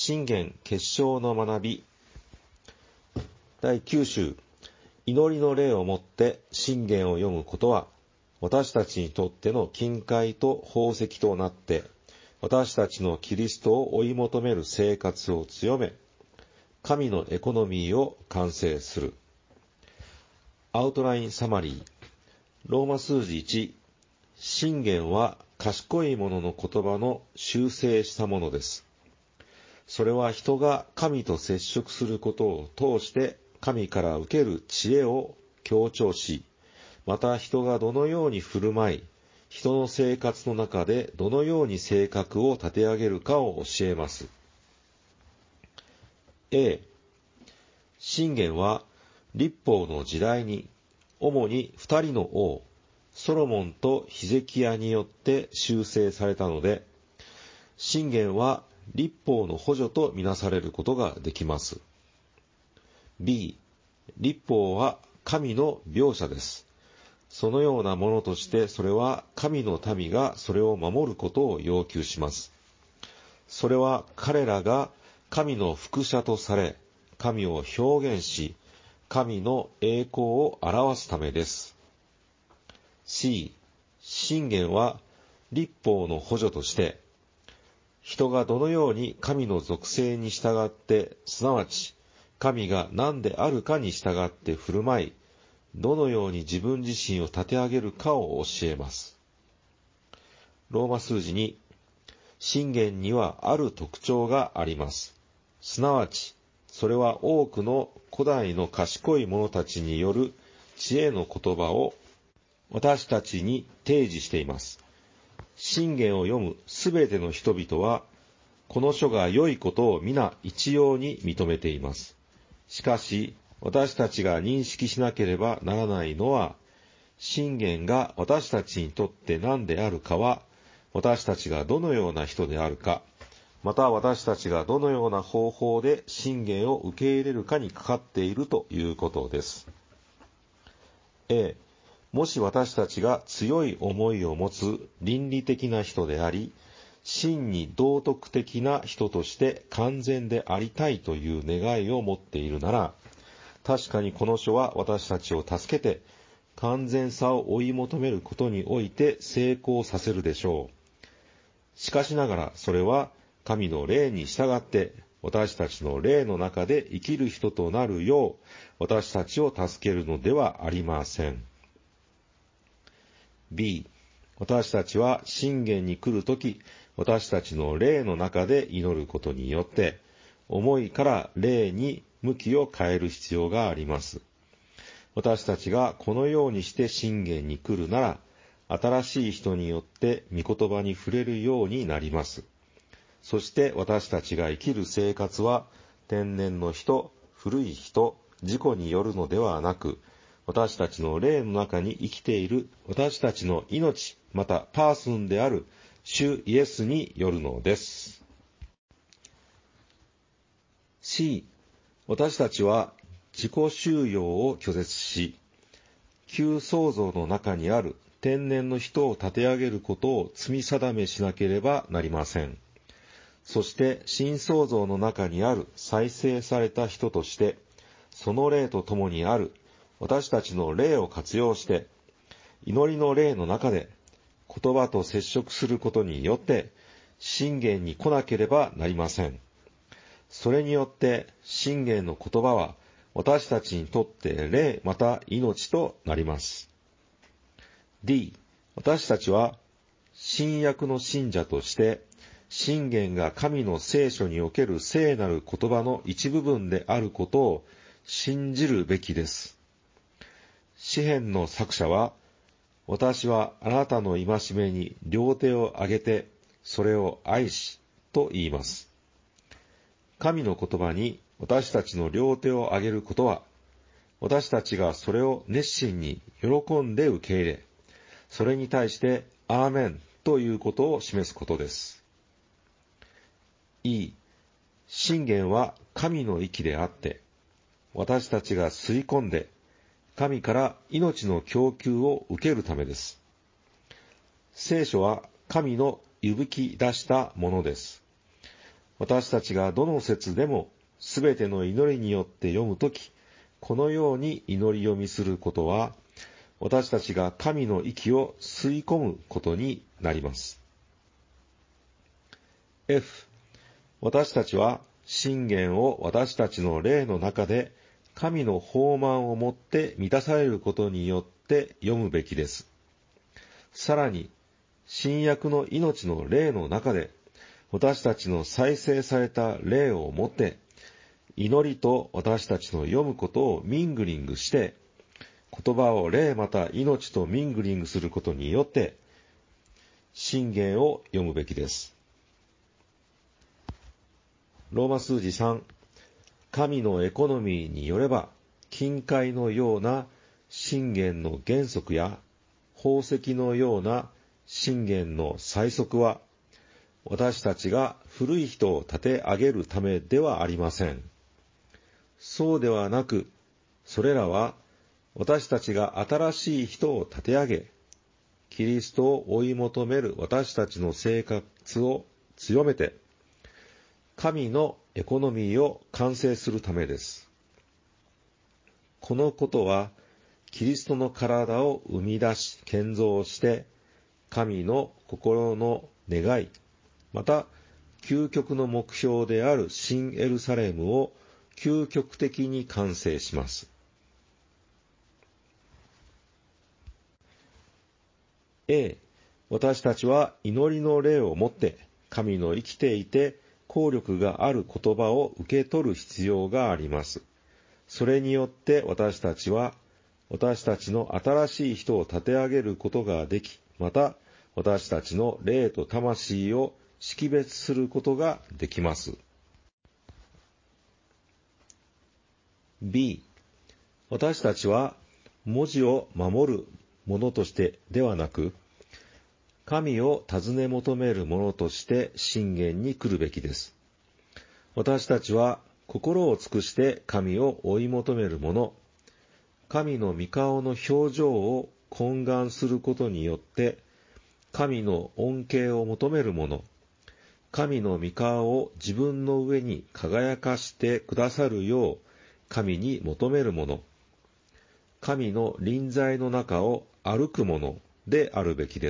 信玄結晶の学び第9週、祈りの霊をもって信玄を読むことは、私たちにとっての金塊と宝石となって、私たちのキリストを追い求める生活を強め、神のエコノミーを完成する。アウトラインサマリー。ローマ数字1、信玄は賢い者の言葉の修正したものです。それは人が神と接触することを通して神から受ける知恵を強調し、また人がどのように振る舞い、人の生活の中でどのように性格を立て上げるかを教えます。A、信玄は律法の時代に主に二人の王、ソロモンとヒゼキヤによって修正されたので、信玄は律法の補助とみなされることができます。B、律法は神の描写です。そのようなものとしてそれは神の民がそれを守ることを要求します。それは彼らが神の複写とされ、神を表現し、神の栄光を表すためです。C、信玄は律法の補助として、人がどのように神の属性に従って、すなわち神が何であるかに従って振る舞い、どのように自分自身を立て上げるかを教えます。ローマ数字に、信玄にはある特徴があります。すなわち、それは多くの古代の賢い者たちによる知恵の言葉を私たちに提示しています。信玄を読むすべての人々は、この書が良いことを皆一様に認めています。しかし、私たちが認識しなければならないのは、信玄が私たちにとって何であるかは、私たちがどのような人であるか、また私たちがどのような方法で信玄を受け入れるかにかかっているということです。A、もし私たちが強い思いを持つ倫理的な人であり、真に道徳的な人として完全でありたいという願いを持っているなら、確かにこの書は私たちを助けて、完全さを追い求めることにおいて成功させるでしょう。しかしながらそれは神の霊に従って私たちの霊の中で生きる人となるよう私たちを助けるのではありません。B、私たちは信玄に来るとき、私たちの霊の中で祈ることによって、思いから霊に向きを変える必要があります。私たちがこのようにして信玄に来るなら、新しい人によって御言葉に触れるようになります。そして私たちが生きる生活は、天然の人、古い人、自己によるのではなく、私たちの霊の中に生きている私たちの命、またパーソンである主イエスによるのです。C、私たちは自己収容を拒絶し、旧創造の中にある天然の人を立て上げることを積み定めしなければなりません。そして新創造の中にある再生された人として、その霊と共にある私たちの霊を活用して、祈りの霊の中で言葉と接触することによって、信玄に来なければなりません。それによって信玄の言葉は私たちにとって霊また命となります。D、私たちは新約の信者として、信玄が神の聖書における聖なる言葉の一部分であることを信じるべきです。詩編の作者は、私はあなたの戒めに両手を上げて、それを愛し、と言います。神の言葉に私たちの両手を上げることは、私たちがそれを熱心に喜んで受け入れ、それに対してアーメンということを示すことです。E、信玄は神の息であって、私たちが吸い込んで、神から命の供給を受けるためです。聖書は神の息吹き出したものです。 私たちがどの節でもすべての祈りによって読むとき、このように祈り読みすることは、私たちが神の息を吸い込むことになります。F、私たちは信玄を私たちの霊の中で神の豊満をもって満たされることによって読むべきです。さらに、新約の命の霊の中で私たちの再生された霊をもって祈りと私たちの読むことをミングリングして、言葉を霊また命とミングリングすることによって、箴言を読むべきです。ローマ数字3、神のエコノミーによれば、金塊のような箴言の原則や、宝石のような箴言の最速は、私たちが古い人を立て上げるためではありません。そうではなく、それらは私たちが新しい人を立て上げ、キリストを追い求める私たちの生活を強めて、神のエコノミーを完成するためです。このことは、キリストの体を生み出し、建造して、神の心の願い、また、究極の目標である新エルサレムを究極的に完成します。A、私たちは祈りの霊をもって、神の生きていて効力がある言葉を受け取る必要があります。それによって私たちは、私たちの新しい人を立て上げることができ、また私たちの霊と魂を識別することができます。B、私たちは文字を守るものとしてではなく、神を尋ね求めるものとして箴言に来るべきです。私たちは心を尽くして神を追い求めるもの、神の御顔の表情を懇願することによって、神の恩恵を求めるもの、神の御顔を自分の上に輝かしてくださるよう神に求めるもの、神の臨在の中を歩くものであるべきです。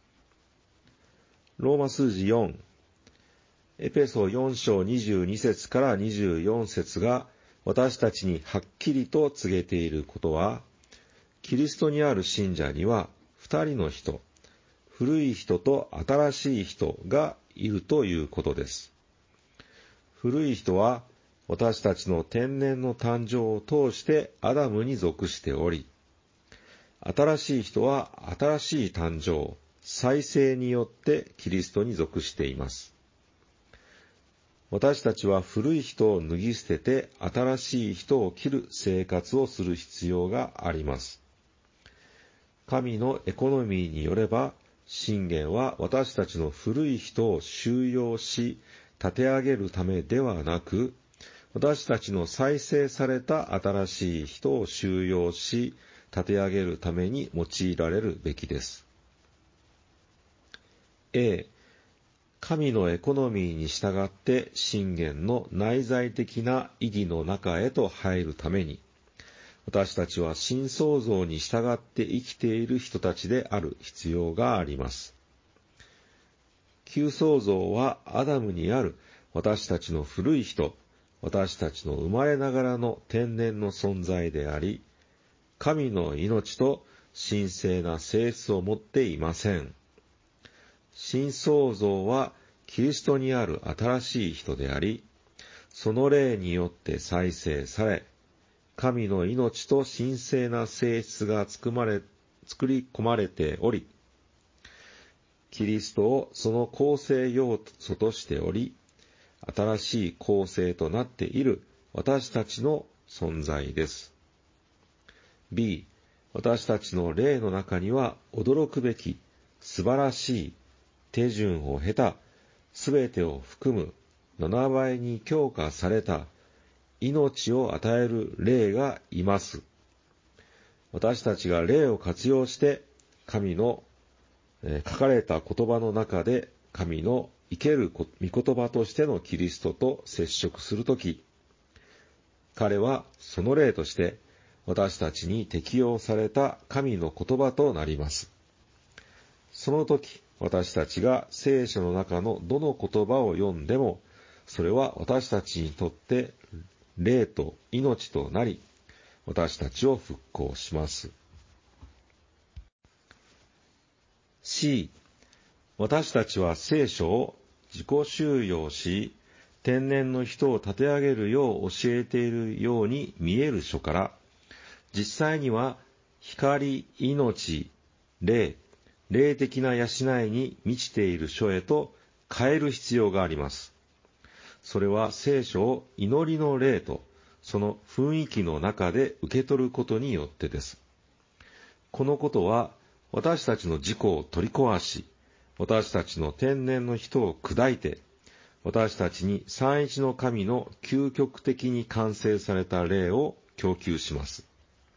ローマ数字4、エペソ4章22節から24節が私たちにはっきりと告げていることは、キリストにある信者には二人の人、古い人と新しい人がいるということです。古い人は私たちの天然の誕生を通してアダムに属しており、新しい人は新しい誕生、再生によってキリストに属しています。私たちは古い人を脱ぎ捨てて新しい人を着る生活をする必要があります。神のエコノミーによれば、箴言は私たちの古い人を収容し、立て上げるためではなく、私たちの再生された新しい人を収容し、立て上げるために用いられるべきです。A、神のエコノミーに従って箴言の内在的な意義の中へと入るために、私たちは新創造に従って生きている人たちである必要があります。旧創造はアダムにある私たちの古い人、私たちの生まれながらの天然の存在であり、神の命と神聖な性質を持っていません。新創造はキリストにある新しい人であり、その霊によって再生され、神の命と神聖な性質が作り込まれており、キリストをその構成要素としており、新しい構成となっている私たちの存在です。B、私たちの霊の中には驚くべき素晴らしい手順を経たすべてを含む7倍に強化された命を与える霊がいます。私たちが霊を活用して神の書かれた言葉の中で神の生ける御言葉としてのキリストと接触するとき、彼はその例として私たちに適用された神の言葉となります。その時、私たちが聖書の中のどの言葉を読んでも、それは私たちにとって霊と命となり、私たちを復興します。C、私たちは聖書を自己収容し、天然の人を立て上げるよう教えているように見える書から、実際には光、命、霊的な養いに満ちている書へと変える必要があります。それは聖書を祈りの霊とその雰囲気の中で受け取ることによってです。このことは私たちの自己を取り壊し、私たちの天然の人を砕いて、私たちに三一の神の究極的に完成された霊を供給します。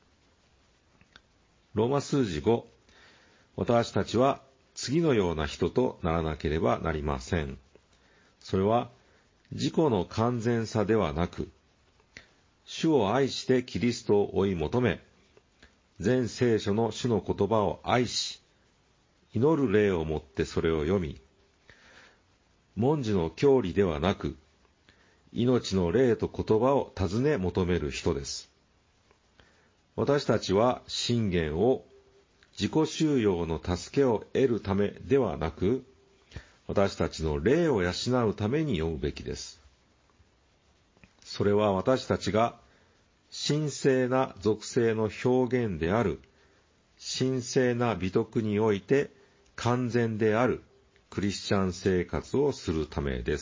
ローマ数字5、私たちは次のような人とならなければなりません。それは自己の完全さではなく、主を愛してキリストを追い求め、全聖書の主の言葉を愛し、祈る霊をもってそれを読み、文字の教理ではなく、命の霊と言葉を尋ね求める人です。私たちは箴言を自己収容の助けを得るためではなく、私たちの霊を養うために読むべきです。それは私たちが神聖な属性の表現である神聖な美徳において完全であるクリスチャン生活をするためです。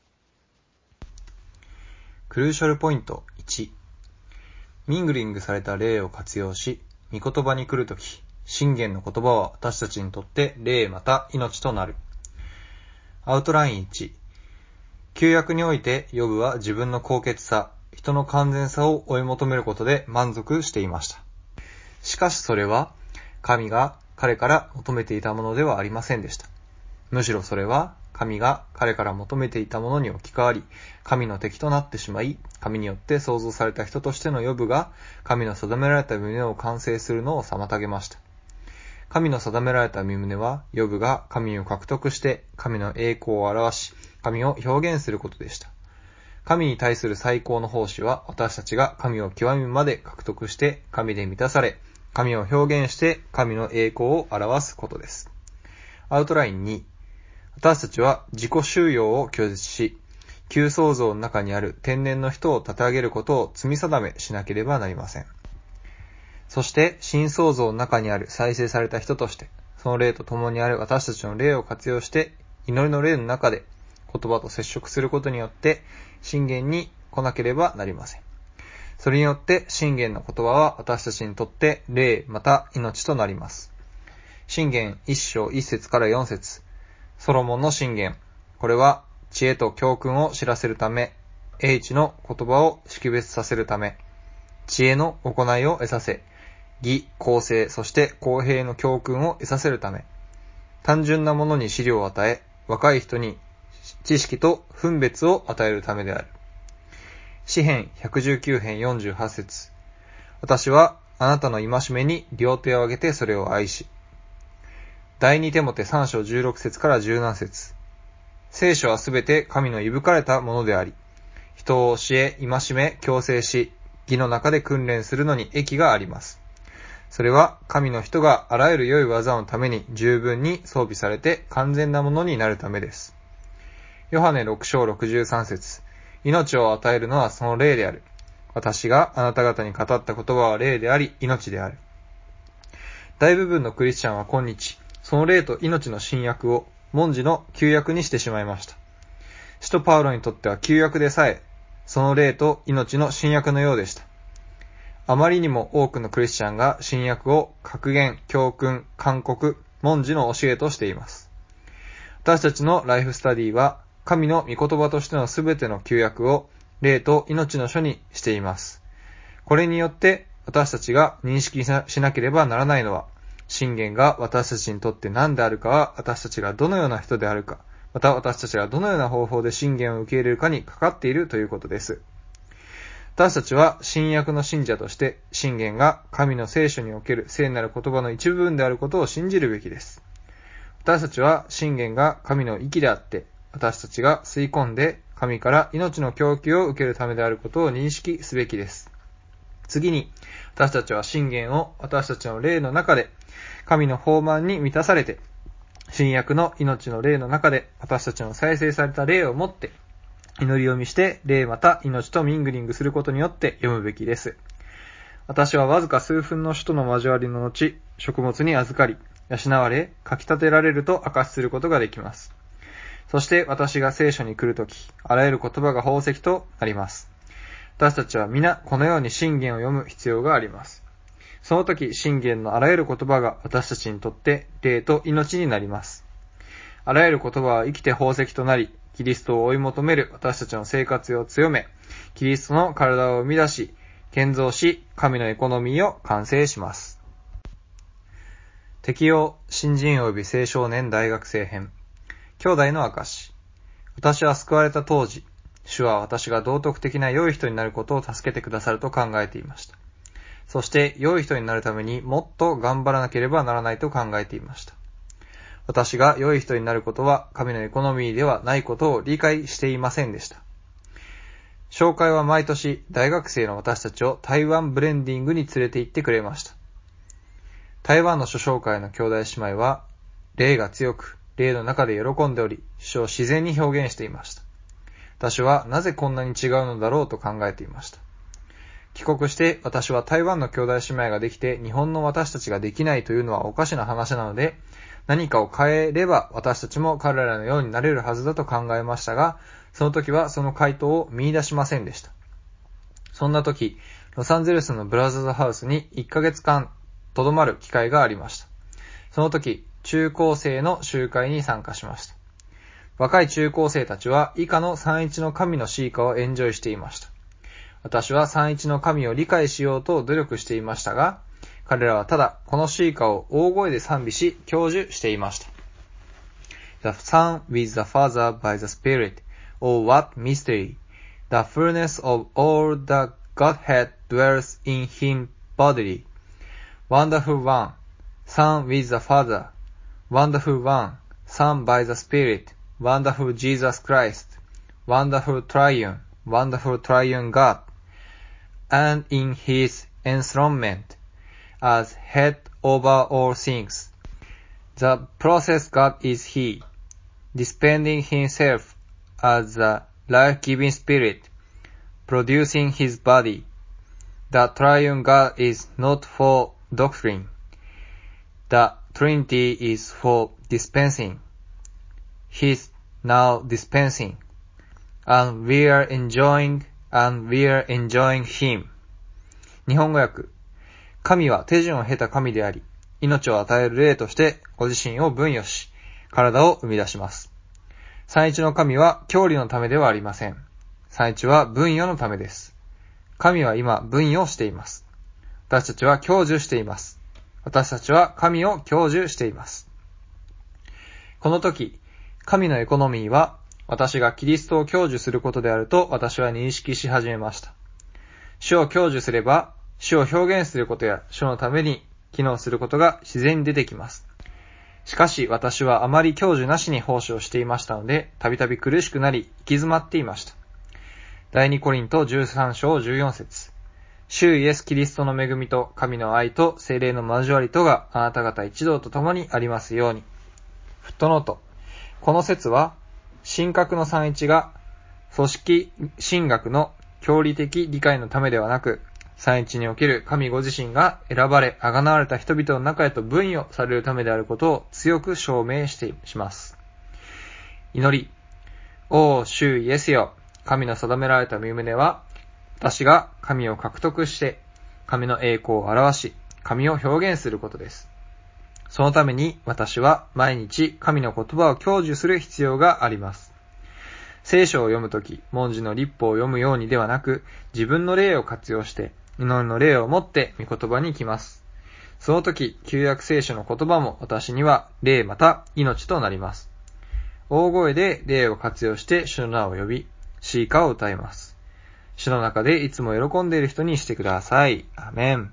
クルーシャルポイント1、ミングリングされた霊を活用し、御言葉に来るとき、箴言の言葉は私たちにとって霊また命となる。アウトライン1、旧約においてヨブは自分の高潔さ、人の完全さを追い求めることで満足していました。しかしそれは神が彼から求めていたものではありませんでした。むしろそれは神が彼から求めていたものに置き換わり、神の敵となってしまい、神によって創造された人としてのヨブが神の定められた身を完成するのを妨げました。神の定められた身旨は、ヨブが神を獲得して神の栄光を表し、神を表現することでした。神に対する最高の奉仕は、私たちが神を極みまで獲得して神で満たされ、神を表現して神の栄光を表すことです。アウトライン2、私たちは自己収容を拒絶し、旧創造の中にある天然の人を立て上げることを罪定めしなければなりません。そして新創造の中にある再生された人として、その霊と共にある私たちの霊を活用して、祈りの霊の中で言葉と接触することによって、箴言に来なければなりません。それによって箴言の言葉は私たちにとって霊また命となります。箴言1章1節から4節、ソロモンの箴言。これは知恵と教訓を知らせるため、英知の言葉を識別させるため、知恵の行いを得させ、義、公正、そして公平の教訓を得させるため、単純なものに資料を与え、若い人に知識と分別を与えるためである。詩編119編48節、私はあなたの戒めに両手を挙げてそれを愛し。第二テモテ3章16節から17節、聖書はすべて神のいぶかれたものであり、人を教え、戒め、矯正し、義の中で訓練するのに益があります。それは神の人があらゆる良い技のために十分に装備されて完全なものになるためです。ヨハネ6章63節、命を与えるのはその霊である。私があなた方に語った言葉は霊であり、命である。大部分のクリスチャンは今日、その霊と命の新約を文字の旧約にしてしまいました。使徒パウロにとっては旧約でさえ、その霊と命の新約のようでした。あまりにも多くのクリスチャンが新約を格言、教訓、勧告、文字の教えとしています。私たちのライフスタディは、神の御言葉としてのすべての旧約を霊と命の書にしています。これによって私たちが認識しなければならないのは、箴言が私たちにとって何であるかは私たちがどのような人であるか、 また私たちがどのような方法で信玄を受け入れるかにかかっているということです。私たちは新約の信者として信玄が神の聖書における聖なる言葉の一部分であることを信じるべきです。私たちは信玄が神の息であって、私たちが吸い込んで神から命の供給を受けるためであることを認識すべきです。次に、私たちは信玄を私たちの霊の中で神の豊満に満たされて、新約の命の霊の中で私たちの再生された霊をもって祈りを見して霊また命とミングリングすることによって読むべきです。私はわずか数分の使徒の交わりの後、食物に預かり、養われ、かき立てられると証しすることができます。そして私が聖書に来るとき、あらゆる言葉が宝石となります。私たちは皆このように信玄を読む必要があります。その時、信玄のあらゆる言葉が私たちにとって霊と命になります。あらゆる言葉は生きて宝石となり、キリストを追い求める私たちの生活を強め、キリストの体を生み出し、建造し、神のエコノミーを完成します。適用、新人及び青少年大学生編。兄弟の証。私は救われた当時、主は私が道徳的な良い人になることを助けてくださると考えていました。そして良い人になるためにもっと頑張らなければならないと考えていました。私が良い人になることは神のエコノミーではないことを理解していませんでした。紹介は毎年大学生の私たちを台湾ブレンディングに連れて行ってくれました。台湾の諸紹介の兄弟姉妹は霊が強く霊の中で喜んでおり主を自然に表現していました。私はなぜこんなに違うのだろうと考えていました。帰国して私は台湾の兄弟姉妹ができて日本の私たちができないというのはおかしな話なので、何かを変えれば私たちも彼らのようになれるはずだと考えましたが、その時はその回答を見出しませんでした。そんな時、ロサンゼルスのブラザーズハウスに1ヶ月間とどまる機会がありました。その時、中高生の集会に参加しました。若い中高生たちは以下の三一の神の詩歌をエンジョイしていました。私は三一の神を理解しようと努力していましたが、彼らはただこの詩歌を大声で賛美し、享受していました。The Son with the Father by the Spirit, oh what mystery! The fullness of all the Godhead dwells in him bodily. Wonderful One, Son with the Father. Wonderful One, Son by the Spirit.Wonderful Jesus Christ, wonderful triune God, and in his enthronement as head over all things. The process God is he, dispensing himself as the life-giving spirit, producing his body. The triune God is not for doctrine. The Trinity is for dispensing.He's now dispensing, and we're enjoying him. 日本語訳。神は手順を経た神であり、命を与える霊としてご自身を分与し、体を生み出します。三一の神は教理のためではありません。三一は分与のためです。神は今分与をしています。私たちは享受しています。私たちは神を享受しています。この時、神のエコノミーは私がキリストを享受することであると私は認識し始めました。主を享受すれば、主を表現することや主のために機能することが自然に出てきます。しかし私はあまり享受なしに奉仕をしていましたので、たびたび苦しくなり行き詰まっていました。第2コリント13章14節。主イエスキリストの恵みと神の愛と聖霊の交わりとがあなた方一同と共にありますように。フットノート。この説は、神格の三一が組織神学の教理的理解のためではなく、三一における神ご自身が選ばれ、贖われた人々の中へと分与されるためであることを強く証明します。祈り。お主イエスよ、神の定められた御旨は、私が神を獲得して、神の栄光を表し、神を表現することです。そのために私は毎日神の言葉を享受する必要があります。聖書を読むとき、文字の律法を読むようにではなく、自分の霊を活用して、祈りの霊を持って御言葉に来ます。そのとき、旧約聖書の言葉も私には霊また命となります。 大声で霊を活用して主の名を呼び、詩歌を歌います。主の中でいつも喜んでいる人にしてください。アーメン。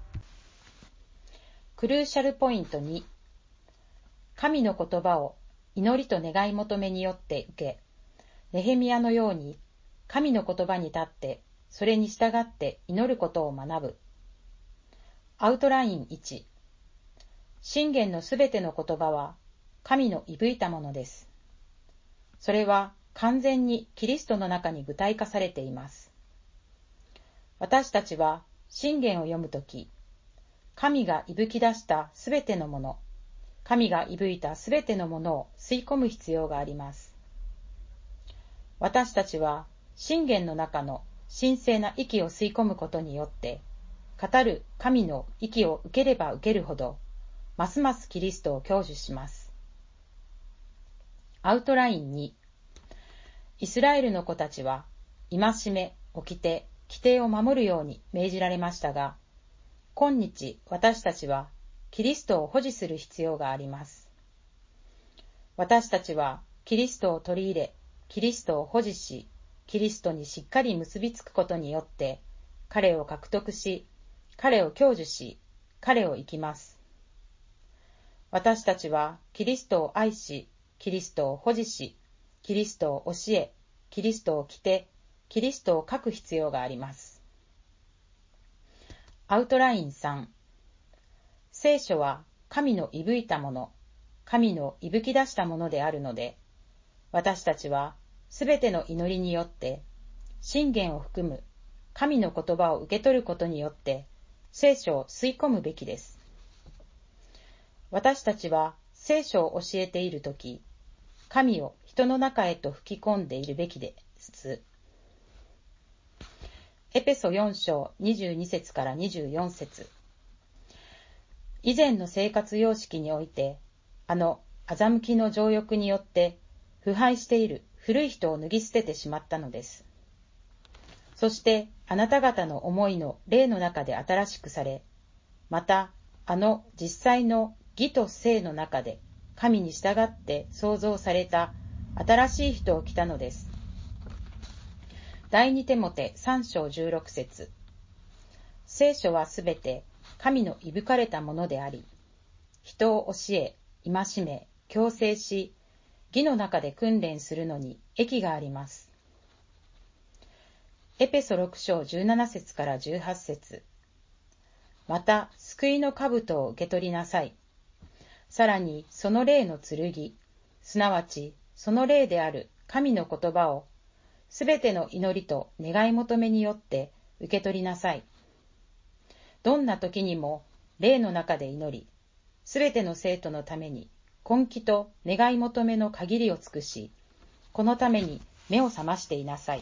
クルーシャルポイント2、神の言葉を祈りと願い求めによって受け、ネヘミヤのように神の言葉に立ってそれに従って祈ることを学ぶ。アウトライン1、箴言のすべての言葉は神のいぶいたものです。それは完全にキリストの中に具体化されています。私たちは箴言を読むとき、神がいぶき出したすべてのもの、神がいぶいたすべてのものを吸い込む必要があります。私たちは箴言の中の神聖な息を吸い込むことによって、語る神の息を受ければ受けるほど、ますますキリストを享受します。アウトライン2、イスラエルの子たちは、戒め、掟、規定を守るように命じられましたが、今日私たちはキリストを保持する必要があります。私たちはキリストを取り入れ、キリストを保持し、キリストにしっかり結びつくことによって、彼を獲得し、彼を享受し、彼を生きます。私たちはキリストを愛し、キリストを保持し、キリストを教え、キリストを着て、キリストを書く必要があります。アウトライン3、聖書は神のいぶいたもの、神のいぶき出したものであるので、私たちはすべての祈りによって、箴言を含む神の言葉を受け取ることによって、聖書を吸い込むべきです。私たちは聖書を教えているとき、神を人の中へと吹き込んでいるべきです。エペソ4章22節から24節。以前の生活様式において、欺きの情欲によって腐敗している古い人を脱ぎ捨ててしまったのです。そしてあなた方の思いの霊の中で新しくされ、また実際の義と聖の中で神に従って創造された新しい人を着たのです。第二テモテ3章16節。聖書はすべて神のいぶかれたものであり、人を教え、戒め、矯正し、義の中で訓練するのに益があります。エペソ6章17節から18節。また、救いの兜を受け取りなさい。さらに、その霊の剣、すなわち、その霊である神の言葉を、すべての祈りと願い求めによって受け取りなさい。どんな時にも霊の中で祈り、すべての生徒のために根気と願い求めの限りを尽くし、このために目を覚ましていなさい。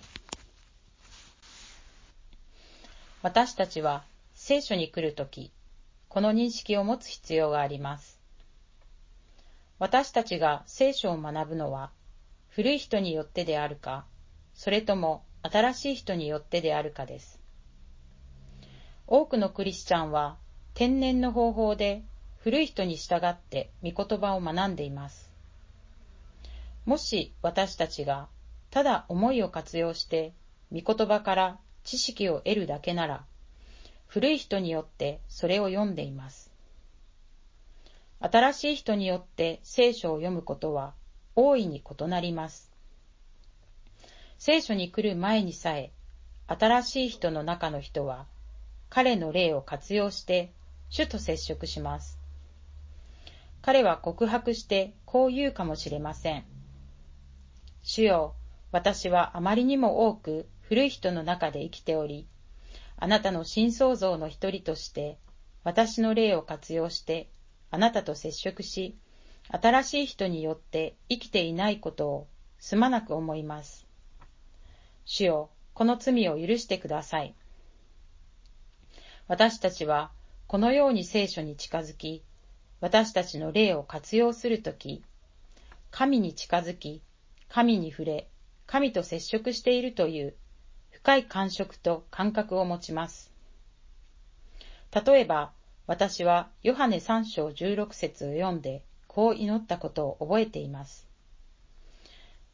私たちは聖書に来るとき、この認識を持つ必要があります。私たちが聖書を学ぶのは、古い人によってであるか、それとも新しい人によってであるかです。多くのクリスチャンは天然の方法で古い人に従って御言葉を学んでいます。もし私たちがただ思いを活用して御言葉から知識を得るだけなら、古い人によってそれを読んでいます。新しい人によって聖書を読むことは大いに異なります。聖書に来る前にさえ、新しい人の中の人は、彼の霊を活用して主と接触します。彼は告白してこう言うかもしれません。主よ、私はあまりにも多く古い人の中で生きており、あなたの新創造の一人として、私の霊を活用して、あなたと接触し、新しい人によって生きていないことをすまなく思います。主よ、この罪を許してください。私たちはこのように聖書に近づき、私たちの霊を活用するとき、神に近づき、神に触れ、神と接触しているという深い感触と感覚を持ちます。例えば、私はヨハネ3章16節を読んで、こう祈ったことを覚えています。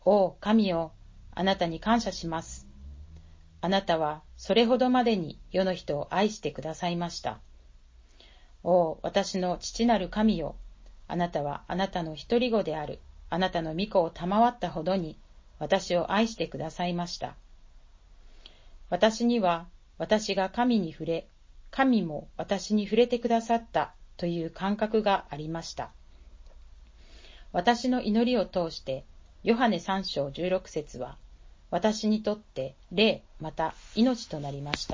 お神よ、あなたに感謝します。あなたはそれほどまでに世の人を愛してくださいました。私の父なる神よ、あなたはあなたの一人子であるあなたの御子を賜ったほどに私を愛してくださいました。私には私が神に触れ、神も私に触れてくださったという感覚がありました。私の祈りを通してヨハネ3章16節は私にとって霊また命となりました。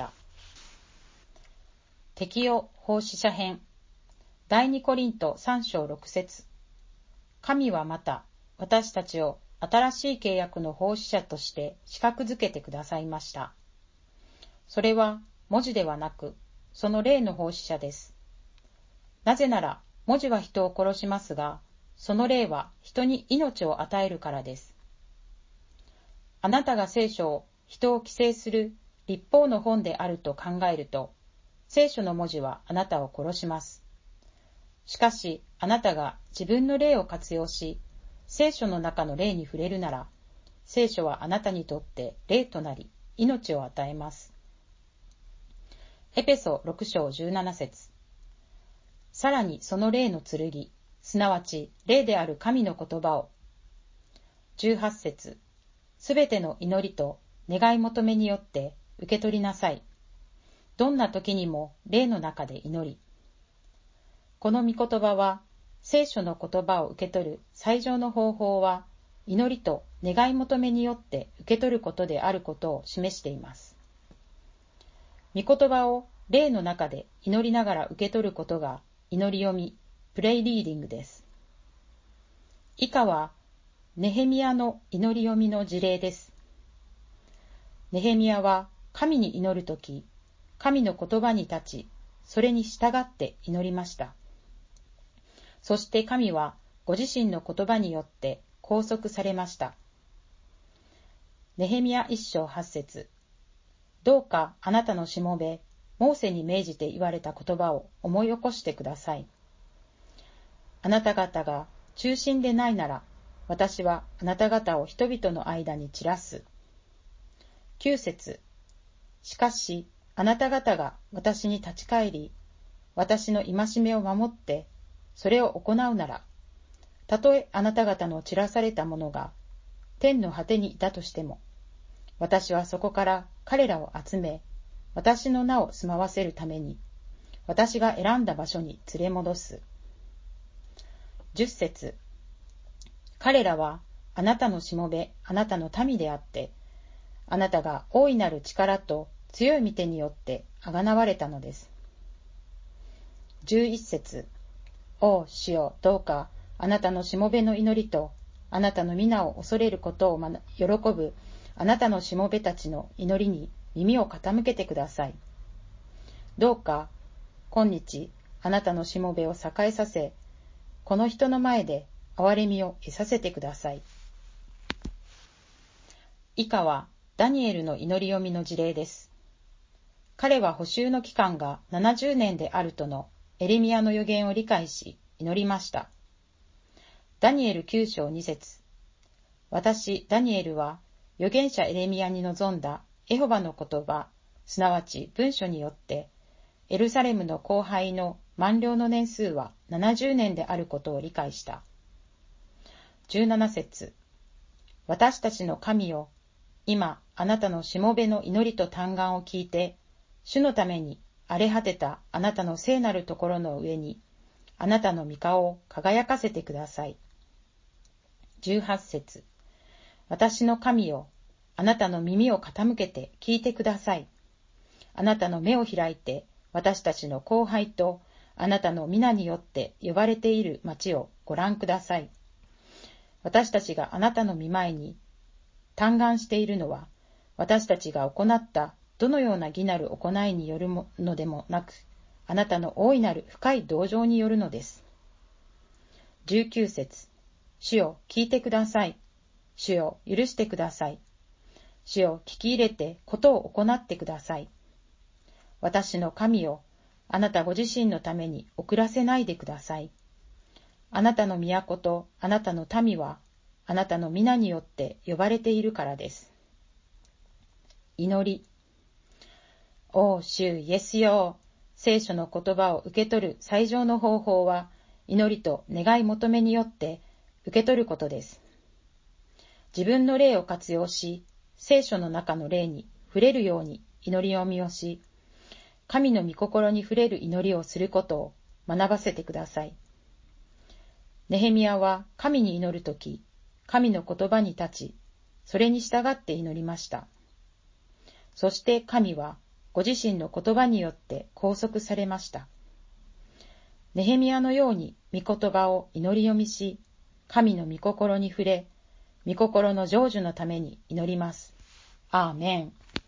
適用奉仕者編第2コリント3章6節神はまた私たちを新しい契約の奉仕者として資格づけてくださいました。それは文字ではなくその霊の奉仕者です。なぜなら文字は人を殺しますが、その霊は人に命を与えるからです。あなたが聖書を人を規制する律法の本であると考えると、聖書の文字はあなたを殺します。しかしあなたが自分の霊を活用し、聖書の中の霊に触れるなら、聖書はあなたにとって霊となり、命を与えます。エペソ6章17節さらにその霊の剣、すなわち霊である神の言葉を。18節すべての祈りと願い求めによって受け取りなさい。どんな時にも霊の中で祈り。この御言葉は、聖書の言葉を受け取る最上の方法は、祈りと願い求めによって受け取ることであることを示しています。御言葉を霊の中で祈りながら受け取ることが祈り読み、プレイリーディングです。以下は、ネヘミヤの祈り読みの事例です。ネヘミヤは神に祈るとき、神の言葉に立ち、それに従って祈りました。そして神はご自身の言葉によって拘束されました。ネヘミヤ1章8節どうかあなたのしもべ、モーセに命じて言われた言葉を思い起こしてください。あなた方が中心でないなら、私はあなた方を人々の間に散らす。9節しかし、あなた方が私に立ち返り、私の戒めを守って、それを行うなら、たとえあなた方の散らされたものが天の果てにいたとしても、私はそこから彼らを集め、私の名を住まわせるために、私が選んだ場所に連れ戻す。10節彼らはあなたのしもべ、あなたの民であって、あなたが大いなる力と強い御手によってあがなわれたのです。11節お主よ、どうかあなたのしもべの祈りとあなたの皆を恐れることを喜ぶあなたのしもべたちの祈りに耳を傾けてください。どうか今日あなたのしもべを栄えさせ、この人の前で憐れみを得させてください。以下はダニエルの祈り読みの事例です。彼は捕囚の期間が70年であるとのエレミヤの予言を理解し祈りました。ダニエル9章2節私、ダニエルは預言者エレミヤに臨んだエホバの言葉、すなわち文書によって、エルサレムの荒廃の満了の年数は70年であることを理解した。17節私たちの神よ、今あなたのしもべの祈りと嘆願を聞いて、主のために荒れ果てたあなたの聖なるところの上に、あなたの御顔を輝かせてください。18節私の神よ、あなたの耳を傾けて聞いてください。あなたの目を開いて、私たちの荒廃とあなたの皆によって呼ばれている町をご覧ください。私たちがあなたの御前に嘆願しているのは、私たちが行ったどのような義なる行いによるものでもなく、あなたの大いなる深い同情によるのです。19節主よ、聞いてください。主よ、許してください。主よ、聞き入れてことを行ってください。私の神よ、あなたご自身のために遅らせないでください。あなたの都とあなたの民はあなたの皆によって呼ばれているからです。祈り。お主イエスよ、聖書の言葉を受け取る最上の方法は、祈りと願い求めによって受け取ることです。自分の霊を活用し、聖書の中の霊に触れるように祈り読みをし、神の御心に触れる祈りをすることを学ばせてください。ネヘミヤは神に祈るとき、神の言葉に立ち、それに従って祈りました。そして神はご自身の言葉によって拘束されました。ネヘミヤのように御言葉を祈り読みし、神の御心に触れ、御心の成就のために祈ります。アーメン。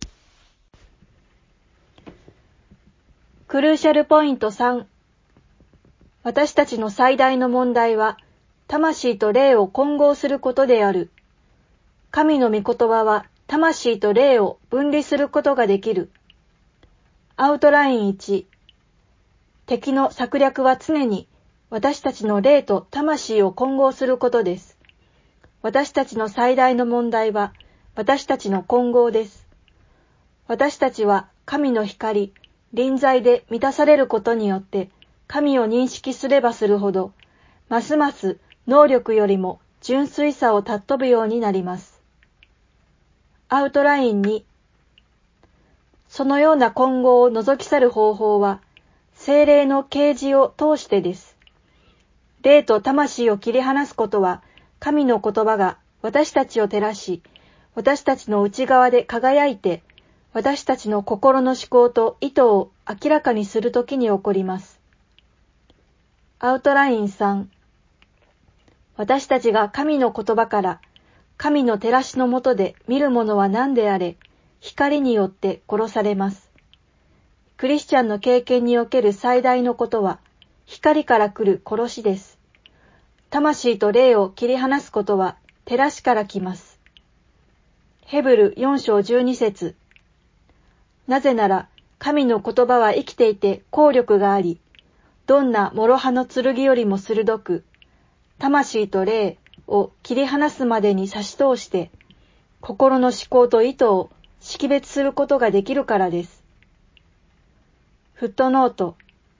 クルーシャルポイント3。私たちの最大の問題は、魂と霊を混合することである。神の御言葉は、魂と霊を分離することができる。アウトライン1。敵の策略は常に、私たちの霊と魂を混合することです。私たちの最大の問題は、私たちの混合です。私たちは神の光、臨在で満たされることによって、神を認識すればするほど、ますます能力よりも純粋さを尊ぶようになります。アウトライン2。そのような混合を除き去る方法は、聖霊の啓示を通してです。霊と魂を切り離すことは、神の言葉が私たちを照らし、私たちの内側で輝いて、私たちの心の思考と意図を明らかにするときに起こります。アウトライン3。私たちが神の言葉から、神の照らしの下で見るものは何であれ、光によって殺されます。クリスチャンの経験における最大のことは、光から来る殺しです。魂と霊を切り離すことは、照らしから来ます。ヘブル4章12節。なぜなら、神の言葉は生きていて効力があり、どんな諸刃の剣よりも鋭く、魂と霊を切り離すまでに差し通して、心の思考と意図を識別することができるからです。フットノート。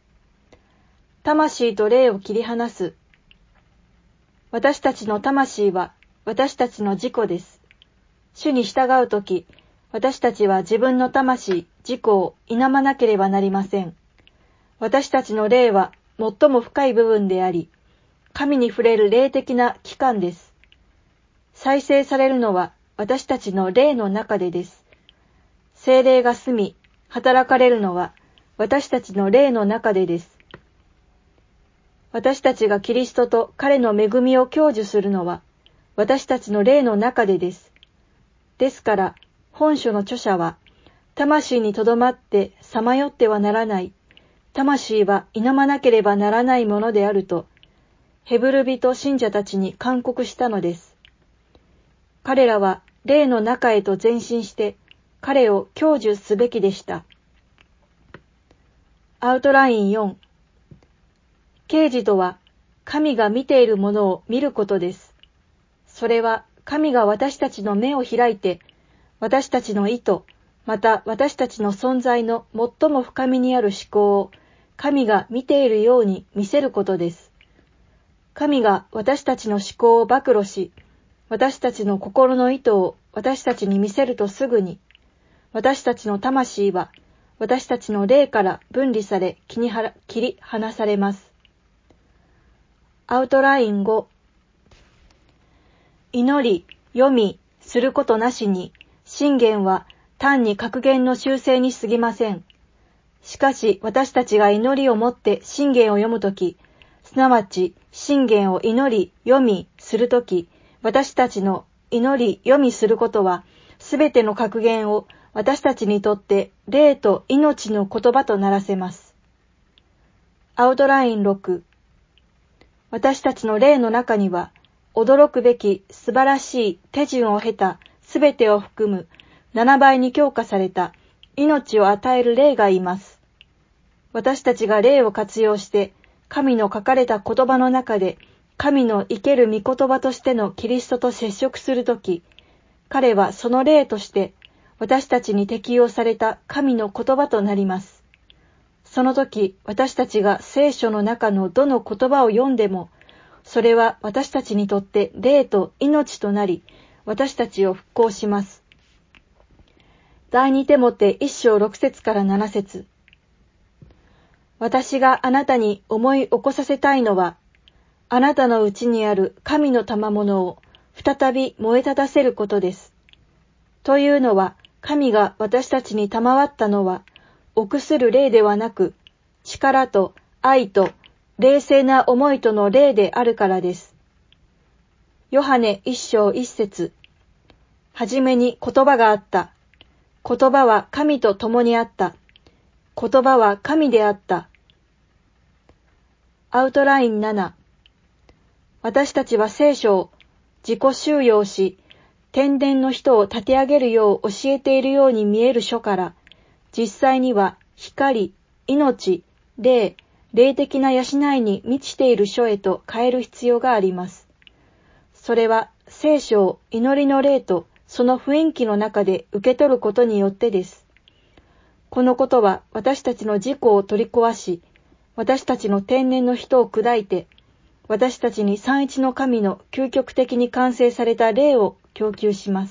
魂と霊を切り離す。私たちの魂は私たちの自己です。主に従うとき、私たちは自分の魂、自己を否まなければなりません。私たちの霊は最も深い部分であり、神に触れる霊的な器官です。再生されるのは私たちの霊の中でです。聖霊が住み、働かれるのは私たちの霊の中でです。私たちがキリストと彼の恵みを享受するのは私たちの霊の中でです。ですから、本書の著者は、魂にとどまってさまよってはならない、魂は否まなければならないものであると、ヘブル人信者たちに勧告したのです。彼らは霊の中へと前進して、彼を享受すべきでした。アウトライン4。啓示とは、神が見ているものを見ることです。それは、神が私たちの目を開いて、私たちの意図、また私たちの存在の最も深みにある思考を、神が見ているように見せることです。神が私たちの思考を暴露し、私たちの心の意図を私たちに見せるとすぐに、私たちの魂は私たちの霊から分離され切り離されます。アウトライン5。祈り、読み、することなしに、箴言は単に格言の修正に過ぎません。しかし私たちが祈りをもって箴言を読むとき、すなわち箴言を祈り、読み、するとき、私たちの祈り、読みすることは、すべての格言を私たちにとって霊と命の言葉とならせます。アウトライン6。私たちの霊の中には、驚くべき素晴らしい手順を経たすべてを含む7倍に強化された命を与える霊がいます。私たちが霊を活用して神の書かれた言葉の中で神の生ける御言葉としてのキリストと接触するとき、彼はその霊として私たちに適用された神の言葉となります。その時、私たちが聖書の中のどの言葉を読んでも、それは私たちにとって霊と命となり、私たちを復興します。第二テモテ1章6節から7節。私があなたに思い起こさせたいのは、あなたのうちにある神の賜物を再び燃え立たせることです。というのは、神が私たちに賜ったのは、臆する霊ではなく、力と愛と冷静な思いとの霊であるからです。ヨハネ1章1節。はじめに言葉があった。言葉は神と共にあった。言葉は神であった。アウトライン7。私たちは聖書を自己収容し、天然の人を立て上げるよう教えているように見える書から、実際には光、命、霊的な養いに満ちている書へと変える必要があります。それは聖書を祈りの霊とその雰囲気の中で受け取ることによってです。このことは私たちの自己を取り壊し、私たちの天然の人を砕いて、私たちに三一の神の究極的に完成された霊を供給します。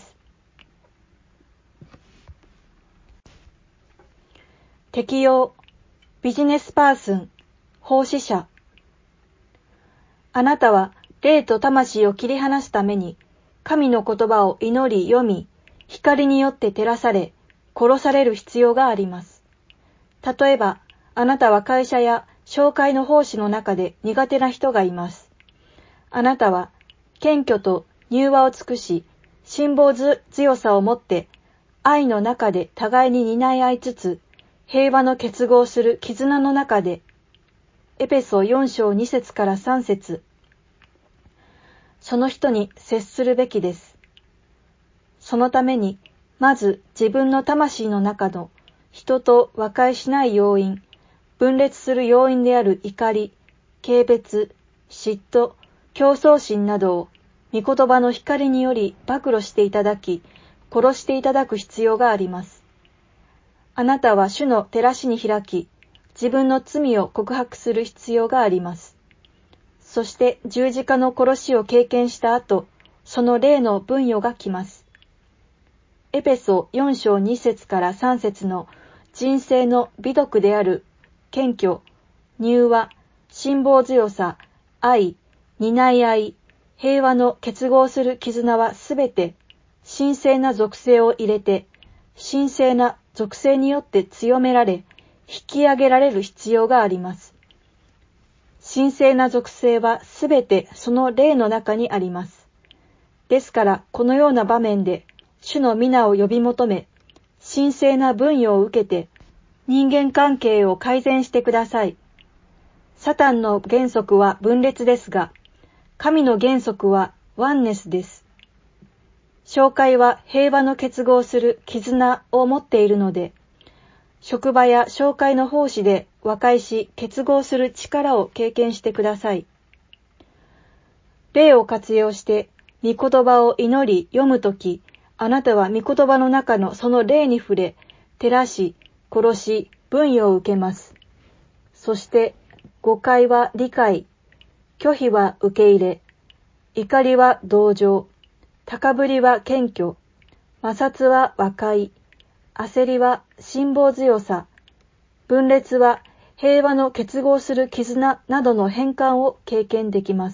適用、ビジネスパーソン、奉仕者。あなたは霊と魂を切り離すために、神の言葉を祈り読み、光によって照らされ、殺される必要があります。例えば、あなたは会社や紹介の奉仕の中で苦手な人がいます。あなたは謙虚と柔和を尽くし、辛抱強さを持って、愛の中で互いに担い合いつつ、平和の結合する絆の中で、エペソ4章2節から3節。その人に接するべきです。そのために、まず自分の魂の中の人と和解しない要因、分裂する要因である怒り、軽蔑、嫉妬、競争心などを御言葉の光により暴露していただき、殺していただく必要があります。あなたは主の照らしに開き、自分の罪を告白する必要があります。そして十字架の殺しを経験した後、その霊の分与が来ます。エペソ4章2節から3節の人生の美徳である謙虚、柔和、辛抱強さ、愛、担い合い、平和の結合する絆はすべて神聖な属性を入れて、神聖な属性によって強められ、引き上げられる必要があります。神聖な属性はすべてその霊の中にあります。ですから、このような場面で、主の皆を呼び求め、神聖な分与を受けて、人間関係を改善してください。サタンの原則は分裂ですが、神の原則はワンネスです。教会は平和の結合する絆を持っているので、職場や教会の奉仕で和解し結合する力を経験してください。霊を活用して御言葉を祈り読むとき、あなたは御言葉の中のその霊に触れ、照らし、殺し、分与を受けます。そして、誤解は理解、拒否は受け入れ、怒りは同情、高ぶりは謙虚、摩擦は和解、焦りは辛抱強さ、分裂は平和の結合する絆などの変換を経験できます。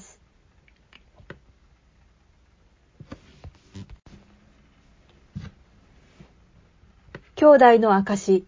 兄弟の証。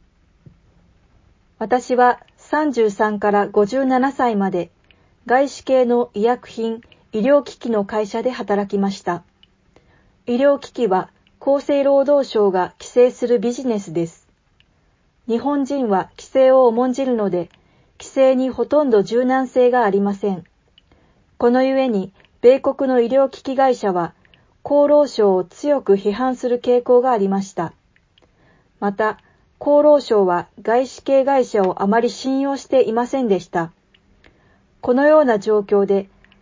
私は33から57歳まで外資系の医薬品、医療機器の会社で働きました。医療機器は厚生労働省が規制するビジネスです。日本人は規制を重んじるので、規制にほとんど柔軟性がありません。このゆえに、米国の医療機器会社は、厚労省を強く批判する傾向がありました。また、厚労省は外資系会社をあまり信用していませんでした。このような状況で、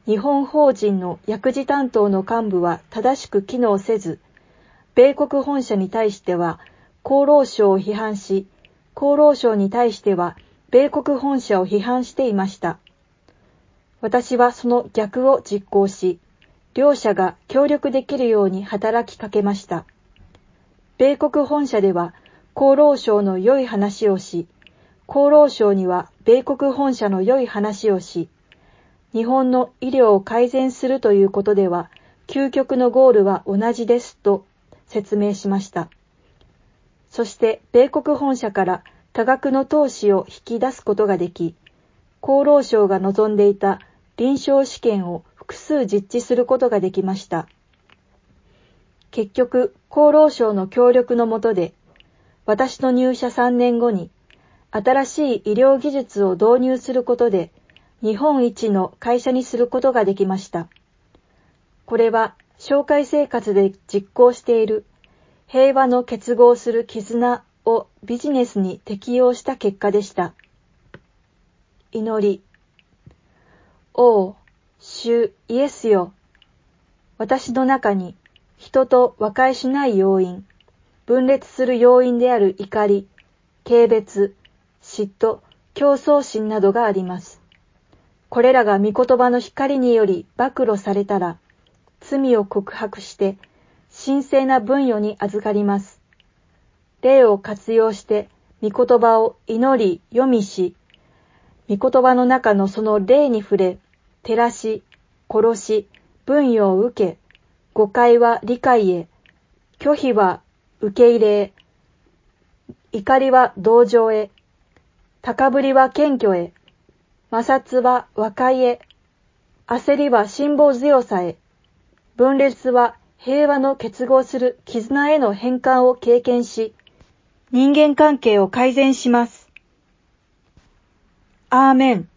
日本法人の薬事担当の幹部は正しく機能せず、米国本社に対しては厚労省を批判し、厚労省に対しては米国本社を批判していました。私はその逆を実行し、両者が協力できるように働きかけました。米国本社では厚労省の良い話をし、厚労省には米国本社の良い話をし、日本の医療を改善するということでは、究極のゴールは同じですと説明しました。そして米国本社から多額の投資を引き出すことができ、厚労省が望んでいた臨床試験を複数実地することができました。結局、厚労省の協力の下で、私の入社3年後に、新しい医療技術を導入することで、日本一の会社にすることができました。これは、商会生活で実行している、平和の結合する絆をビジネスに適用した結果でした。祈り。おう、主イエスよ。私の中に、人と和解しない要因、分裂する要因である怒り、軽蔑、嫉妬、競争心などがあります。これらが御言葉の光により暴露されたら、罪を告白して、神聖な分与に預かります。霊を活用して、御言葉を祈り、読みし、御言葉の中のその霊に触れ、照らし、殺し、分与を受け、誤解は理解へ、拒否は受け入れへ、怒りは同情へ、高ぶりは謙虚へ、摩擦は和解へ、焦りは辛抱強さへ、分裂は平和の結合する絆への変換を経験し、人間関係を改善します。アーメン。